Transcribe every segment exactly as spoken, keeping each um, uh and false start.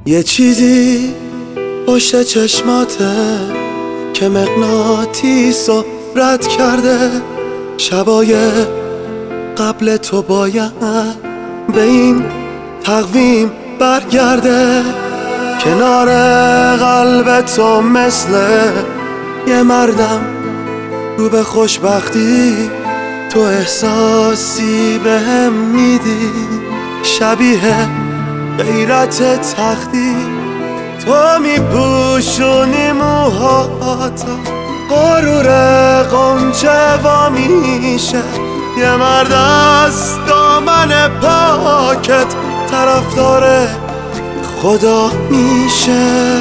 یه چیزی پشت چشماته که مغناطیس رو رد کرده. شبای قبل تو باید به این تقویم برگرده. کنار قلب تو مثل یه مردم رو به خوشبختی، تو احساسی به هم میدی شبیه غیرت تختی. تو میپوشونی موهاتا، غرور قنچه وا میشه. یه مرد از دامن پاکت طرفدار خدا میشه.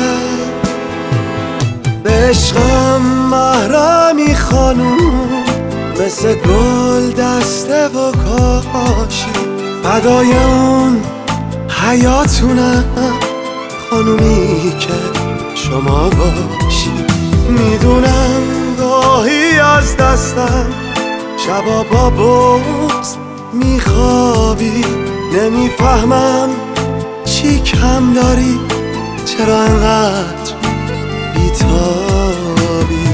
به عشقم محرمی خانوم، مثل گل دسته و کاشی. فدای اون حیاتونم خانومی که شما باشی. میدونم گاهی از دستم شبا با بغض میخوابی. نمیفهمم چی کم داری، چرا انقدر بیتابی.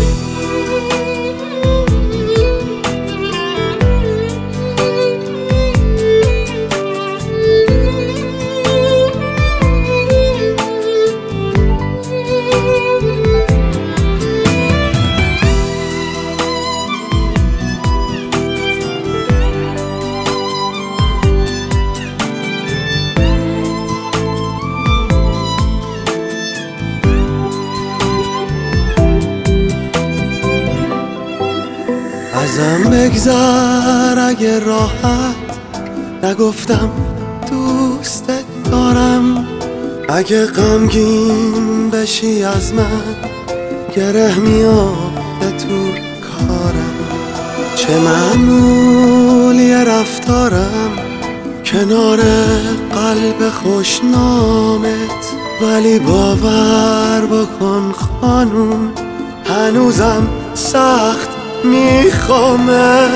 ازم بگذر اگه راحت نگفتم دوستت دارم. اگه غمگین بشی از من گره میافته تو کارم. چه معمولی رفتارم کنار قلب خوشنامت، ولی باور بکن خانوم هنوزم سخت میخوامه.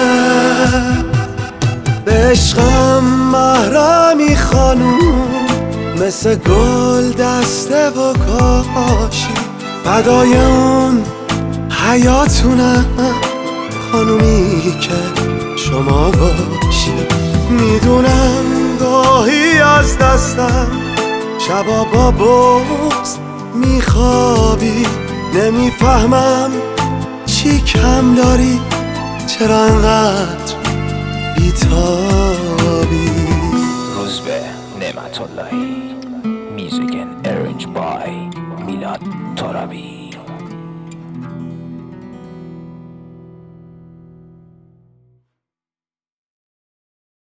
به عشقم محرمی خانوم، مثل گل دسته و کاشی. فدای اون حیاتونم خانومی که شما باشی. میدونم گاهی از دستم شبا با بغض میخوابی. نمیفهمم چی کم داری، چرا انقدر بیتابی. روزبه نعمت اللهی. میوزیک ارنج بای میلاد ترابی.